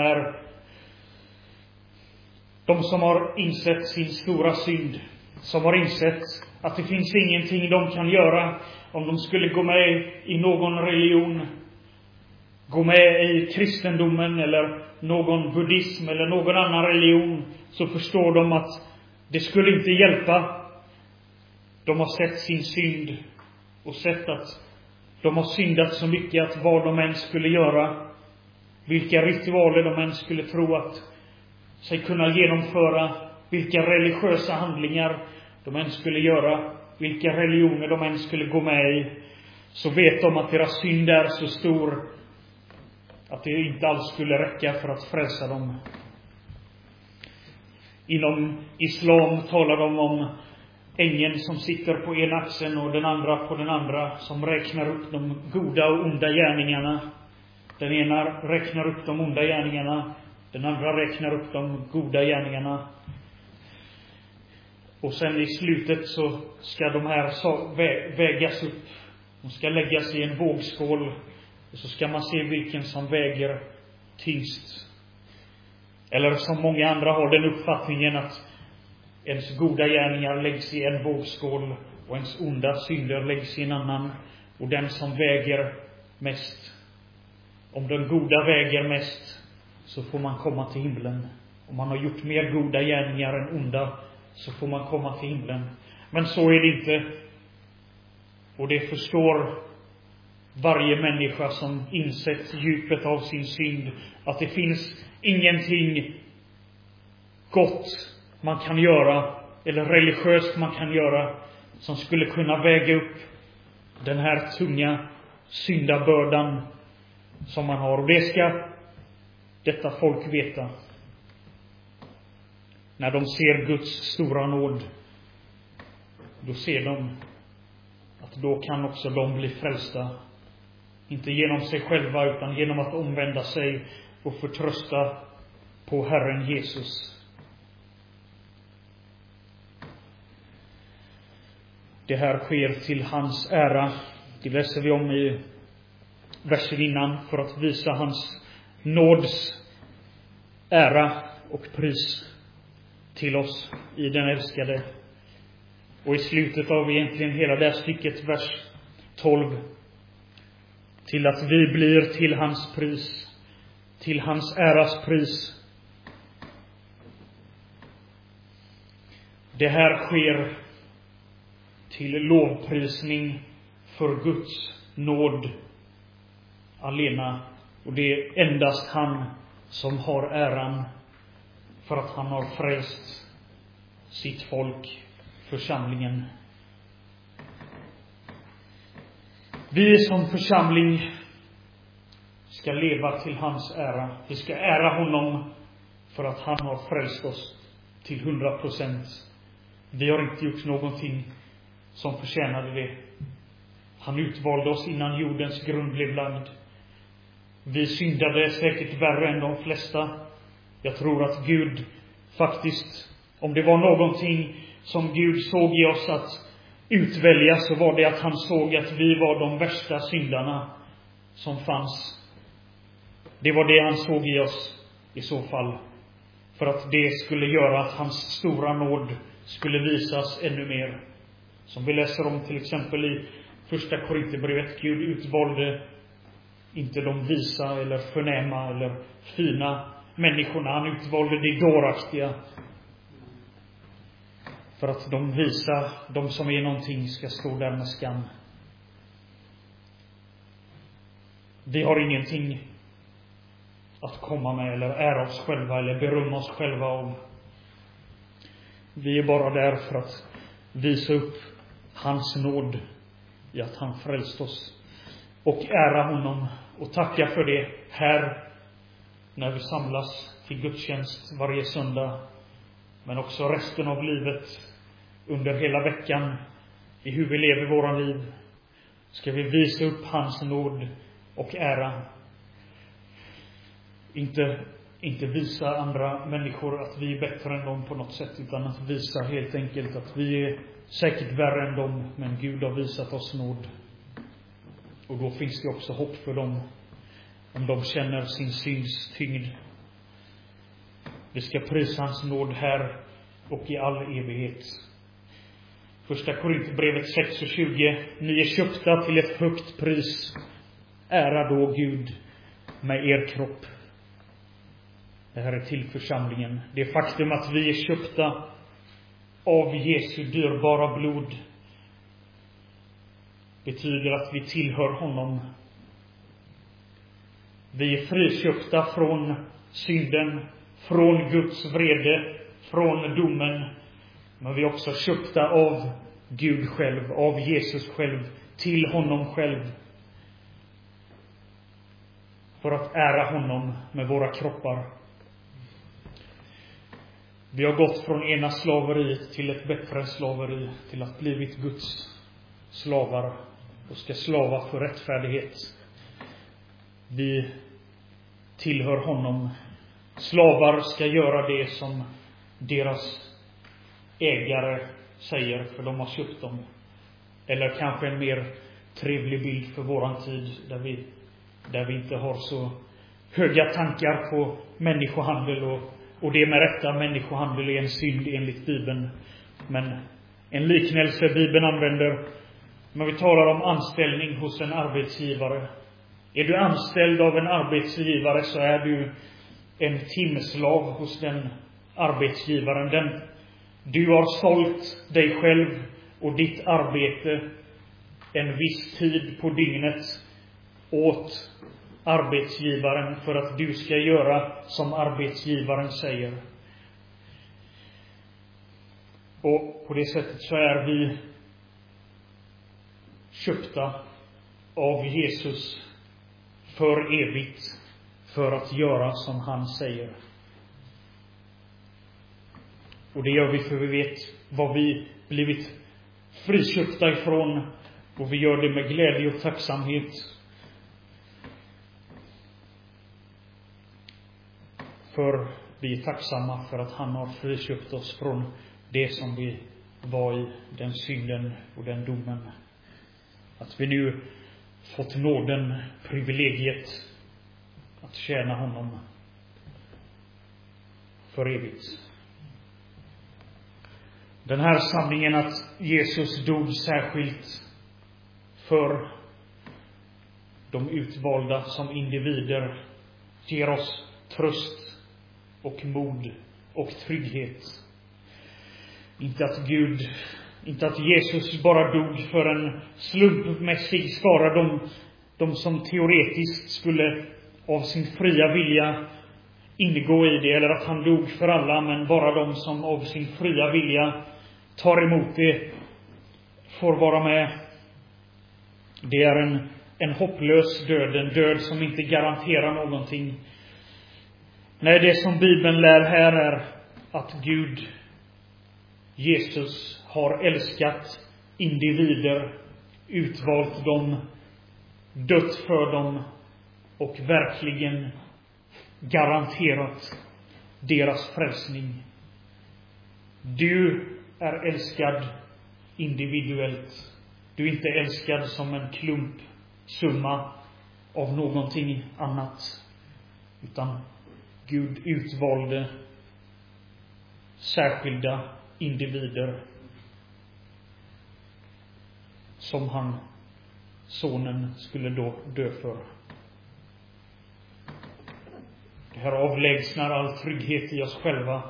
De som har insett sin stora synd, som har insett att det finns ingenting de kan göra om de skulle gå med i någon religion, gå med i kristendomen eller någon buddhism eller någon annan religion, så förstår de att det skulle inte hjälpa. De har sett sin synd och sett att de har syndat så mycket att vad de än skulle göra, vilka ritualer de än skulle tro att sig kunna genomföra, vilka religiösa handlingar de än skulle göra, vilka religioner de än skulle gå med i, så vet de att deras synd är så stor att det inte alls skulle räcka för att frälsa dem. Inom islam talar de om ängeln som sitter på ena axeln och den andra på den andra, som räknar upp de goda och onda gärningarna. Den ena räknar upp de onda gärningarna, den andra räknar upp de goda gärningarna. Och sen i slutet så ska de här vägas upp. De ska läggas i en vågskål. Och så ska man se vilken som väger tyngst. Eller som många andra har den uppfattningen att ens goda gärningar läggs i en vågskål och ens onda synder läggs i en annan. Och den som väger mest, om den goda väger mest, så får man komma till himlen. Om man har gjort mer goda gärningar än onda, så får man komma till himlen. Men så är det inte. Och det förstår varje människa som insett djupet av sin synd, att det finns ingenting gott man kan göra eller religiöst man kan göra som skulle kunna väga upp den här tunga syndabördan som man har. Och det ska detta folk veta. När de ser Guds stora nåd, då ser de att då kan också de bli frälsta. Inte genom sig själva, utan genom att omvända sig och förtrösta på Herren Jesus. Det här sker till hans ära. Det läser vi om i versen innan, för att visa hans nåds ära och pris till oss i den älskade. Och i slutet av egentligen hela det här stycket, vers 12, till att vi blir till hans pris, till hans äras pris. Det här sker till lovprisning för Guds nåd alena. Och det är endast han som har äran, för att han har frälst sitt folk, församlingen. Vi som församling ska leva till hans ära. Vi ska ära honom för att han har frälst oss till 100%. Vi har inte gjort någonting som förtjänade det. Han utvalde oss innan jordens grund blev lagd. Vi syndade säkert värre än de flesta. Jag tror att Gud faktiskt, om det var någonting som Gud såg i oss att utvälja, så var det att han såg att vi var de värsta syndarna som fanns. Det var det han såg i oss i så fall. För att det skulle göra att hans stora nåd skulle visas ännu mer. Som vi läser om till exempel i första Korinthierbrevet. Gud utvalde inte de visa eller förnäma eller fina människorna. Han utvalde de dåraktiga. För att de visa, de som är någonting ska stå där med skam. Vi har ingenting att komma med eller ära oss själva eller berömma oss själva om. Vi är bara där för att visa upp hans nåd i att han frälst oss och ära honom och tacka för det här när vi samlas till gudstjänst varje söndag, men också resten av livet, under hela veckan, i hur vi lever våra liv. Ska vi visa upp hans nåd och ära. Inte visa andra människor att vi är bättre än dem på något sätt, utan att visa helt enkelt att vi är säkert värre än dem, men Gud har visat oss nåd. Och då finns det också hopp för dem, om de känner sin syns tyngd. Vi ska prisa hans nåd här och i all evighet. Första Korinthierbrevet 6:20. Ni är köpta till ett högt pris. Ära då Gud med er kropp. Det här är till församlingen. Det faktum att vi är köpta av Jesu dyrbara blod betyder att vi tillhör honom. Vi är friköpta från synden, från Guds vrede, från domen. Men vi är också köpta av Gud själv, av Jesus själv, till honom själv. För att ära honom med våra kroppar. Vi har gått från ena slaveriet till ett bättre slaveri, till att blivit Guds slavar och ska slava för rättfärdighet. Vi tillhör honom. Slavar ska göra det som deras ägare säger, för de har köpt dem. Eller kanske en mer trevlig bild för våran tid, där vi inte har så höga tankar på människohandel, och det med rätta, människohandel är en synd enligt Bibeln. Men en liknelse Bibeln använder när vi talar om anställning hos en arbetsgivare. Är du anställd av en arbetsgivare så är du en timslav hos den arbetsgivaren. Du har sålt dig själv och ditt arbete en viss tid på dygnet åt arbetsgivaren för att du ska göra som arbetsgivaren säger. Och på det sättet så är vi köpta av Jesus för evigt, för att göra som han säger. Och det gör vi för vi vet vad vi blivit friköpta ifrån, och vi gör det med glädje och tacksamhet. För vi är tacksamma för att han har friköpt oss från det som vi var i, den synden och den domen. Att vi nu fått nåden, privilegiet att tjäna honom för evigt. Den här sanningen att Jesus dog särskilt för de utvalda som individer ger oss tröst och mod och trygghet. Inte att Jesus bara dog för en slumpmässig skara, de som teoretiskt skulle av sin fria vilja ingå i det, eller att han dog för alla, men bara de som av sin fria vilja tar emot det får vara med. Det är en hopplös död, en död som inte garanterar någonting. Nej, det som Bibeln lär här är att Gud, Jesus, har älskat individer, utvalt dem, dött för dem och verkligen garanterat deras frälsning. Du är älskad individuellt. Du är inte älskad som en klumpsumma av någonting annat, utan Gud utvalde särskilda individer som sonen skulle då dö för. Det här avlägsnar all trygghet i oss själva.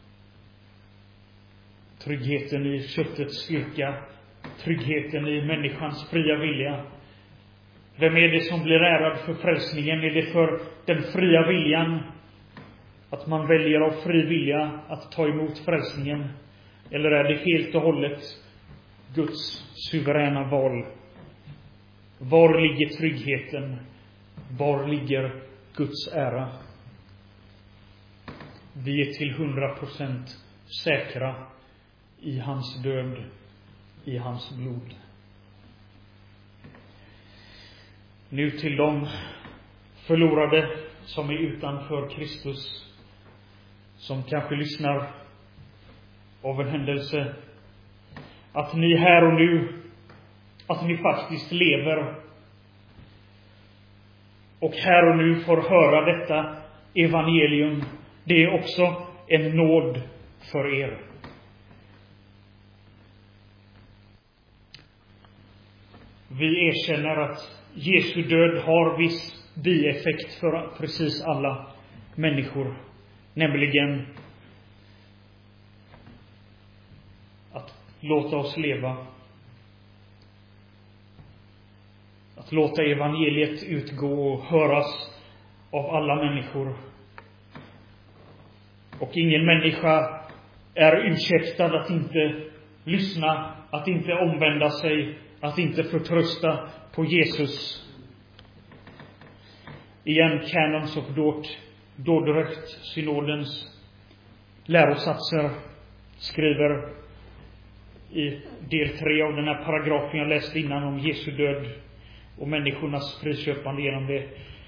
Tryggheten i köttets styrka, tryggheten i människans fria vilja. Vem är det som blir ärad för frälsningen? Är det för den fria viljan, att man väljer av fri vilja att ta emot frälsningen? Eller är det helt och hållet Guds suveräna val? Var ligger tryggheten? Var ligger Guds ära? Vi är till 100% säkra i hans död, i hans blod. Nu till de förlorade som är utanför Kristus, som kanske lyssnar av en händelse, att ni här och nu, att ni faktiskt lever och här och nu får höra detta evangelium, det är också en nåd för er. Vi erkänner att Jesu död har viss bieffekt för precis alla människor, nämligen att låta oss leva, att låta evangeliet utgå och höras av alla människor. Och ingen människa är ursäktad att inte lyssna, att inte omvända sig, att inte förtrösta på Jesus. Igen, Canons of Dordrecht, synodens lärosatser, skriver i del 3 av den här paragrafen jag läste innan om Jesu död och människornas friköpande genom det.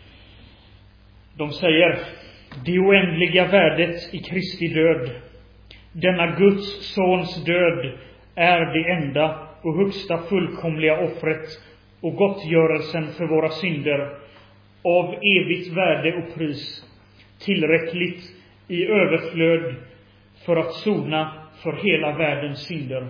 De säger: det oändliga värdet i Kristi död, denna Guds sons död, är det enda och högsta fullkomliga offret och gottgörelsen för våra synder, av evigt värde och pris, tillräckligt i överflöd för att sona för hela världens synder.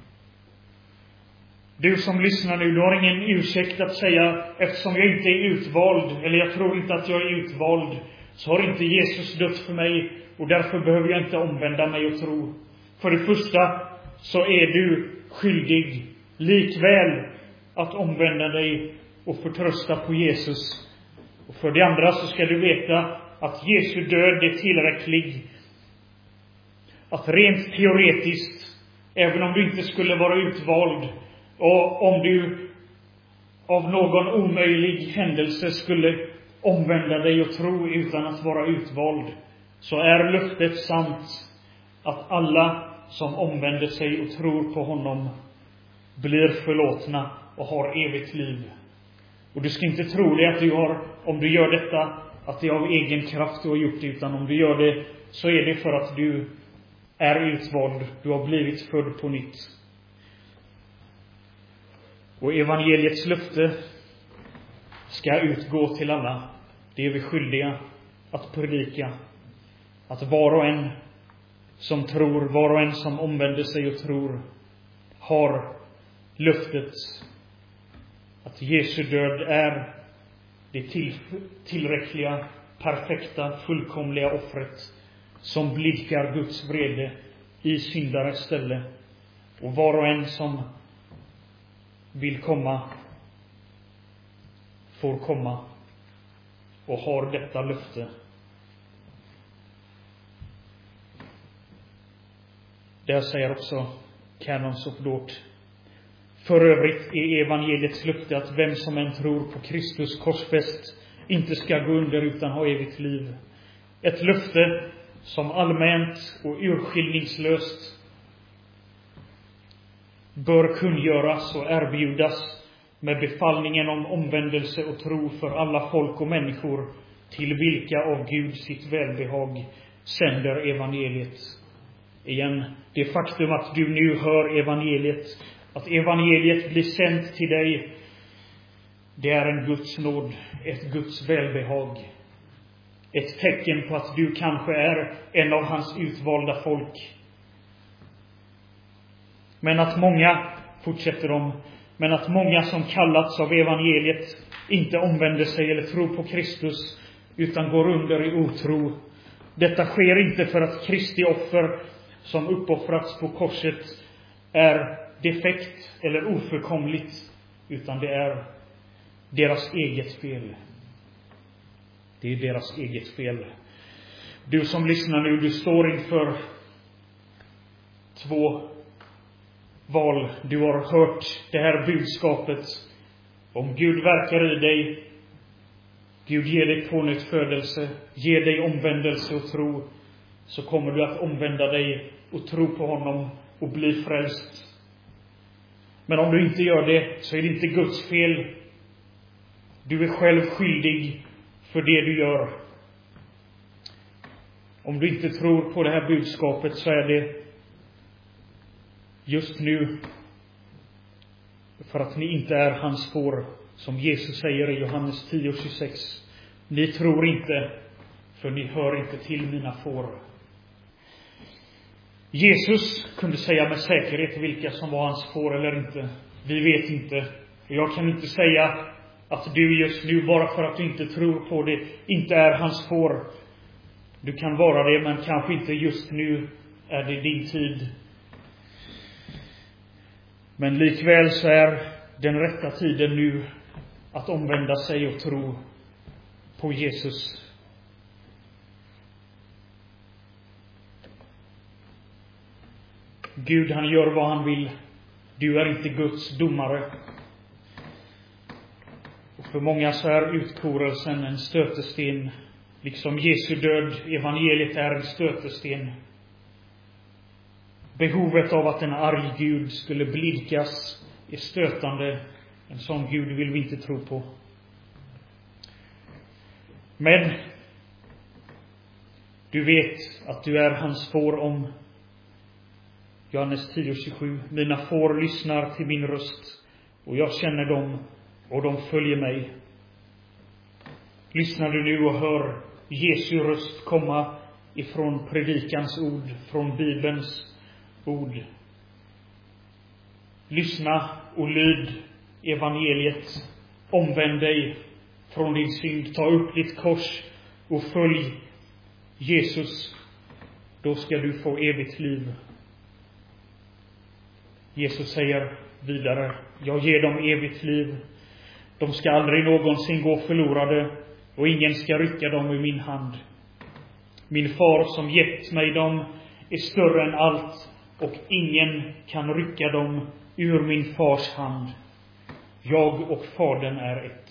Du som lyssnar nu, du har ingen ursäkt att säga: eftersom jag inte är utvald, eller jag tror inte att jag är utvald, så har inte Jesus dött för mig och därför behöver jag inte omvända mig och tro. För det första så är du skyldig likväl att omvända dig och förtrösta på Jesus. Och för det andra så ska du veta att Jesu död är tillräcklig. Att rent teoretiskt, även om du inte skulle vara utvald, och om du av någon omöjlig händelse skulle omvända dig och tro utan att vara utvald, så är löftet sant att alla som omvänder sig och tror på honom blir förlåtna och har evigt liv. Och du ska inte tro det att du har, om du gör detta, att det är av egen kraft du har gjort det, utan om du gör det så är det för att du är utvald, du har blivit född på nytt. Och evangeliets löfte ska utgå till alla. Det är vi skyldiga att predika. Att var och en som tror, var och en som omvänder sig och tror, har löftet att Jesu död är det tillräckliga, perfekta, fullkomliga offret som blidkar Guds vrede i syndares ställe. Och var och en som vill komma får komma och har detta löfte. Där säger också Canons of Dort: för övrigt är evangeliets löfte att vem som än tror på Kristus korsfäst inte ska gå under utan ha evigt liv. Ett löfte som allmänt och urskillningslöst bör kungöras och erbjudas med befallningen om omvändelse och tro för alla folk och människor, till vilka av Gud sitt välbehag sänder evangeliet. Igen, det faktum att du nu hör evangeliet, att evangeliet blir sänt till dig, det är en Guds nåd, ett Guds välbehag. Ett tecken på att du kanske är en av hans utvalda folk. Men att många, fortsätter de, men att många som kallats av evangeliet inte omvänder sig eller tror på Kristus, utan går under i otro. Detta sker inte för att Kristi offer som uppoffrats på korset är defekt eller ofullkomligt, utan det är deras eget fel. Det är deras eget fel. Du som lyssnar nu, du står inför 2 val. Du har hört det här budskapet Om Gud verkar i dig, Gud ger dig pånyttfödelse, ger dig omvändelse och tro, så kommer du att omvända dig och tro på honom och bli frälst. Men om du inte gör det, så är det inte Guds fel. Du är själv skyldig för det du gör. Om du inte tror på det här budskapet, så är det just nu för att ni inte är hans får, som Jesus säger i Johannes 10:26. Ni tror inte, för ni hör inte till mina får. Jesus kunde säga med säkerhet vilka som var hans får eller inte. Vi vet inte. Jag kan inte säga att du just nu, bara för att du inte tror på det, inte är hans får. Du kan vara det, men kanske inte just nu är det din tid. Men likväl så är den rätta tiden nu att omvända sig och tro på Jesus. Gud, han gör vad han vill. Du är inte Guds domare. Och för många så är utkorelsen en stötesten. Liksom Jesu död, evangeliet är en stötesten. Behovet av att en arg Gud skulle blidkas är stötande. En sån Gud vill vi inte tro på. Men du vet att du är hans får, om Johannes 10:27. Mina får lyssnar till min röst, och jag känner dem, och de följer mig. Lyssnar du nu och hör Jesu röst komma ifrån predikans ord, från Bibelns ord? Lyssna och lyd evangeliet. Omvänd dig från din synd. Ta upp ditt kors och följ Jesus. Då ska du få evigt liv. Jesus säger vidare: jag ger dem evigt liv. De ska aldrig någonsin gå förlorade, och ingen ska rycka dem ur min hand. Min far som gett mig dem är större än allt, och ingen kan rycka dem ur min fars hand. Jag och Fadern är ett.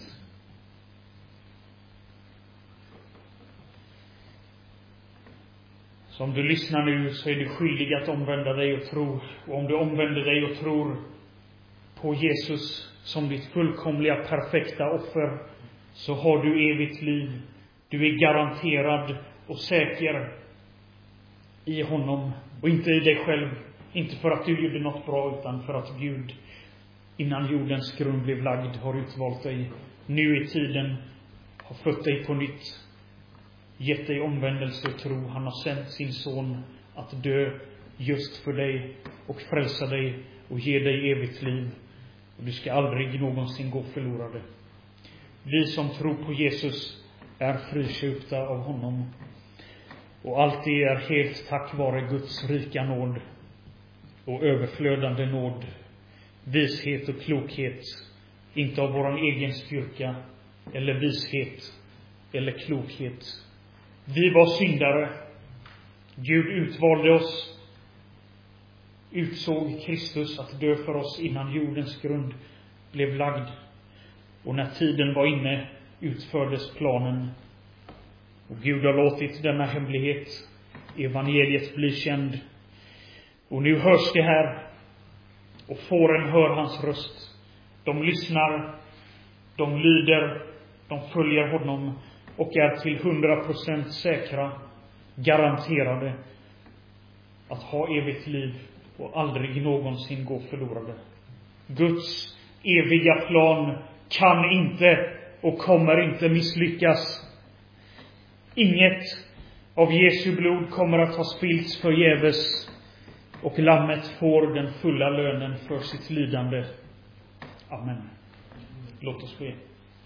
Så om du lyssnar nu, så är du skyldig att omvända dig och tro. Och om du omvänder dig och tror på Jesus som ditt fullkomliga, perfekta offer, så har du evigt liv. Du är garanterad och säker i honom, och inte i dig själv. Inte för att du gjorde något bra, utan för att Gud innan jordens grund blev lagd har utvalt dig. Nu i tiden har fött dig på nytt, gett dig omvändelse och tro. Han har sänt sin son att dö just för dig och frälsa dig och ge dig evigt liv. Och du ska aldrig någonsin gå förlorade. Vi som tror på Jesus är friköpta av honom. Och allt det är helt tack vare Guds rika nåd och överflödande nåd. Vishet och klokhet, inte av våran egen styrka eller vishet eller klokhet. Vi var syndare. Gud utvalde oss, utsåg Kristus att dö för oss innan jordens grund blev lagd. Och när tiden var inne utfördes planen. Och Gud har låtit denna hemlighet, evangeliet, bli känd. Och nu hörs det här, och fåren hör hans röst. De lyssnar, de lyder, de följer honom och är till 100% säkra, garanterade att ha evigt liv och aldrig någonsin gå förlorade. Guds eviga plan kan inte och kommer inte misslyckas. Inget av Jesu blod kommer att ha spillts förgäves, och lammet får den fulla lönen för sitt lidande. Amen. Låt oss be.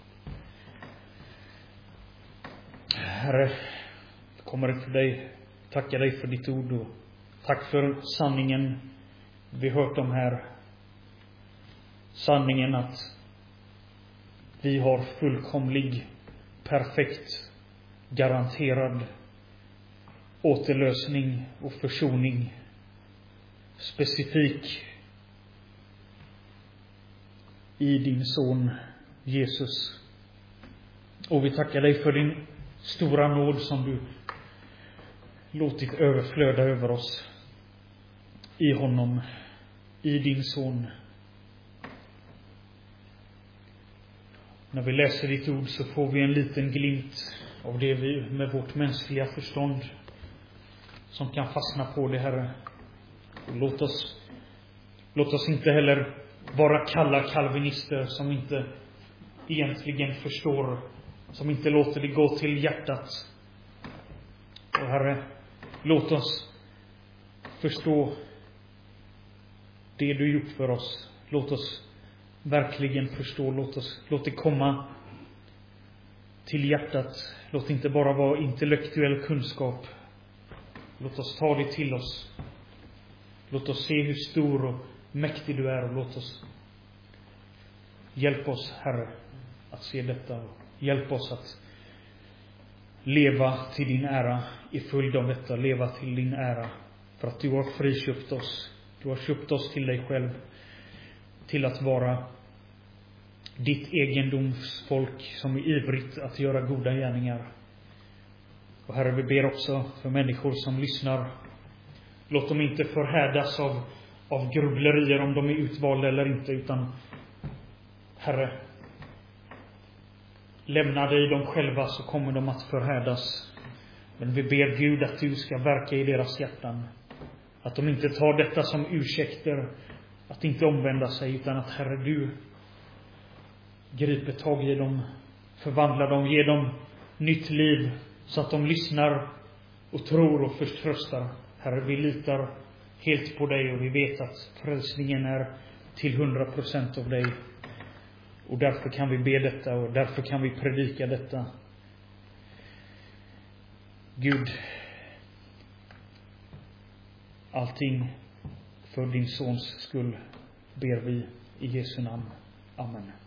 Herre, jag kommer till dig, tacka dig för ditt ord, och tack för sanningen vi hört om här. Sanningen att vi har fullkomlig, perfekt, garanterad återlösning och försoning, specifik i din son Jesus. Och vi tackar dig för din stora nåd som du låtit överflöda över oss i honom, i din son. När vi läser ditt ord så får vi en liten glimt av det vi med vårt mänskliga förstånd som kan fastna på det, Herre. Låt oss inte heller vara kalla kalvinister som inte egentligen förstår, som inte låter det gå till hjärtat. Och Herre, låt oss förstå det du gjort för oss. Låt oss verkligen förstå. Låt det komma till hjärtat. Låt det inte bara vara intellektuell kunskap. Låt oss ta det till oss. Låt oss se hur stor och mäktig du är, och låt oss hjälpa oss, Herre, att se detta. Hjälp oss att leva till din ära i följd av detta. Leva till din ära för att du har friköpt oss. Du har köpt oss till dig själv, till att vara ditt egendomsfolk som är ivrigt att göra goda gärningar. Och Herre, vi ber också för människor som lyssnar. Låt dem inte förhärdas av grubblerier om de är utvalda eller inte, utan Herre, lämna dig dem själva så kommer de att förhärdas. Men vi ber Gud att du ska verka i deras hjärtan. Att de inte tar detta som ursäkter att inte omvända sig, utan att Herre, du griper tag i dem, förvandlar dem, ger dem nytt liv så att de lyssnar och tror och förtröstar. Herre, vi litar helt på dig och vi vet att frälsningen är till 100% av dig. Och därför kan vi be detta och därför kan vi predika detta. Gud, allting för din sons skull ber vi i Jesu namn. Amen.